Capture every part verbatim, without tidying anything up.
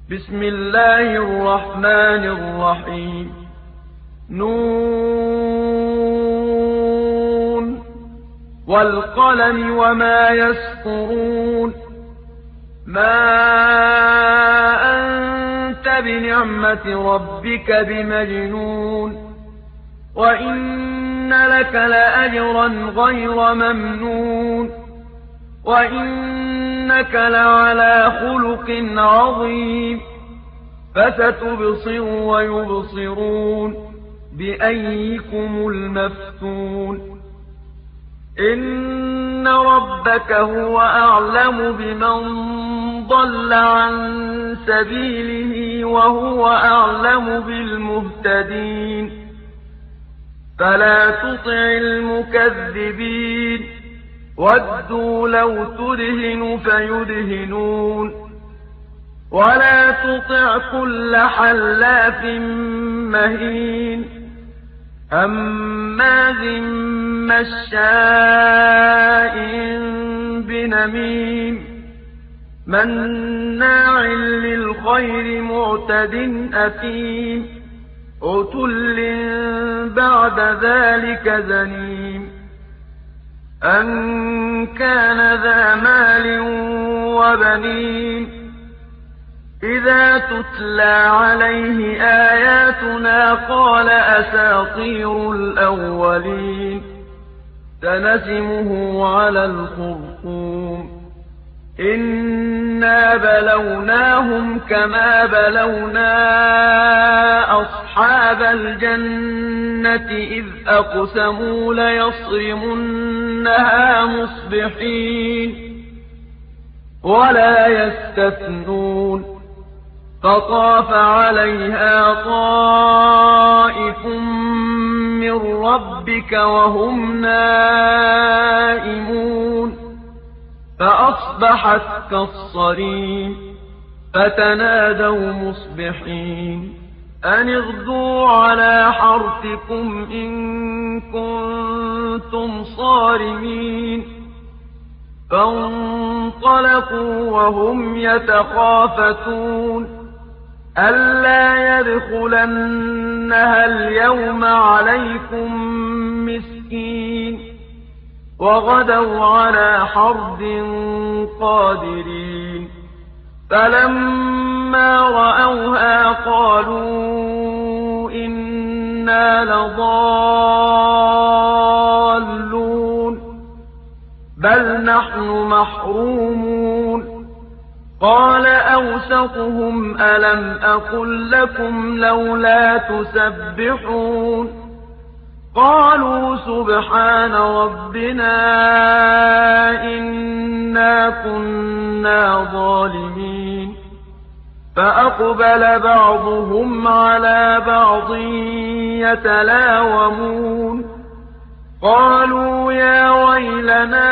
بسم الله الرحمن الرحيم نون والقلم وما يسطرون ما أنت بنعمة ربك بمجنون وإن لك لأجرا غير ممنون وإنك لعلى خلق عظيم فستبصر ويبصرون بأيكم المفتون إن ربك هو أعلم بمن ضل عن سبيله وهو أعلم بالمهتدين فلا تطع المكذبين ودوا لو تدهن فيدهنون ولا تطع كل حلاف مهين هماز مشاء بنميم مناع للخير معتد أثيم عتل بعد ذلك زنيم أن كان ذا مال وبنين إذا تتلى عليه آياتنا قال أساطير الأولين سنسمه على الخرطوم إنا بلوناهم كما بلونا أصحاب الجنة إذ أقسموا ليصرمنها مصبحين ولا يستثنون فطاف عليها طائف من ربك وهم نائمون فأصبحت كالصريم فتنادوا مصبحين أن اغدوا على حرثكم إن كنتم صارمين فانطلقوا وهم يتخافتون ألا يدخلنها اليوم عليكم مسكين وغدوا على حرد قادرين فلما رأوها قالوا إنا لضالون بل نحن محرومون قال أوسطهم ألم أقل لكم لولا تسبحون قالوا سبحان ربنا إنا كنا ظالمين فأقبل بعضهم على بعض يتلاومون قالوا يا ويلنا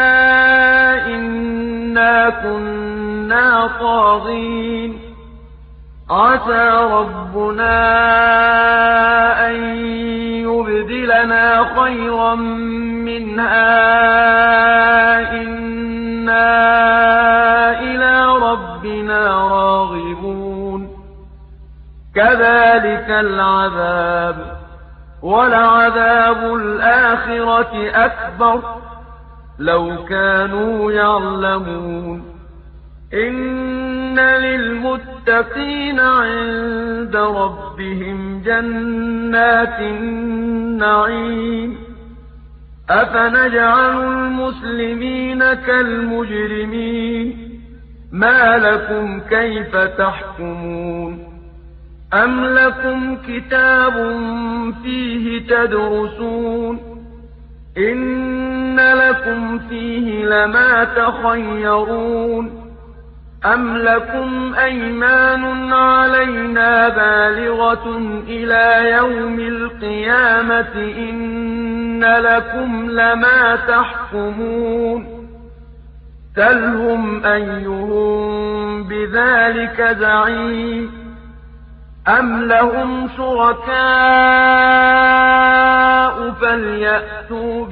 إنا كنا طاغين عسى ربنا أن يبدلنا خيرا منها إنا إلى ربنا راغبون كذلك العذاب ولعذاب الآخرة أكبر لو كانوا يعلمون إن للمتقين عند ربهم جنات النعيم أفنجعل المسلمين كالمجرمين ما لكم كيف تحكمون أم لكم كتاب فيه تدرسون إن لكم فيه لما تخيرون أم لكم أيمان علينا بالغة إلى يوم القيامة إن لكم لما تحكمون سلهم أيهم بذلك زعيم أم لهم شركاء فليأتوا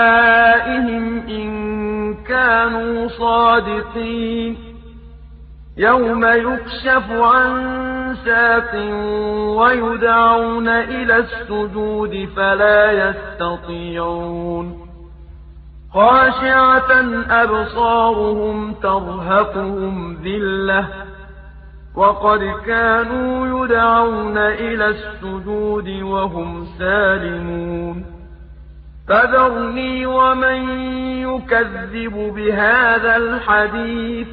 بشركائهم إن كانوا صادقين يوم يكشف عن ساق ويدعون إلى السجود فلا يستطيعون خاشعة أبصارهم ترهقهم ذلة وقد كانوا يدعون إلى السجود وهم سالمون فذرني ومن يكذب بهذا الحديث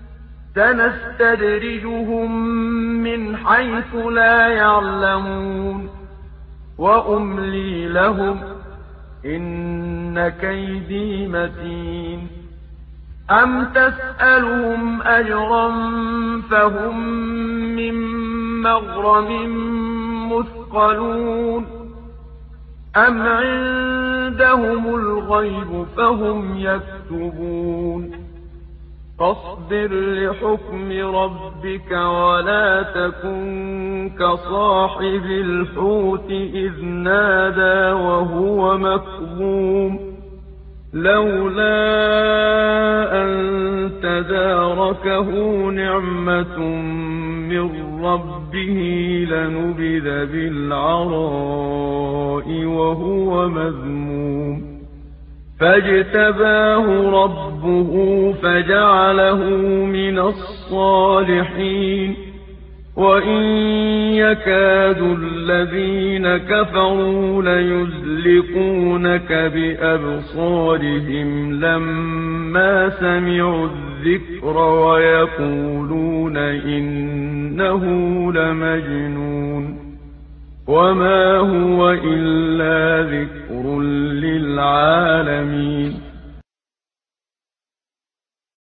سنستدرجهم من حيث لا يعلمون وأملي لهم إن كيدي متين أم تسألهم أجرا فهم من مغرم مثقلون أم عندهم الغيب فهم يكتبون فاصبر لحكم ربك ولا تكن كصاحب الحوت إذ نادى وهو مكظوم لولا أن تداركه نعمة من ربه لنبذ بالعراء وهو مذموم فاجتباه ربه فجعله من الصالحين وإن يكاد الذين كفروا ليزلقونك بأبصارهم لما سمعوا الذكر ويقولون إنه لمجنون وما هو إلا ذكر للعالمين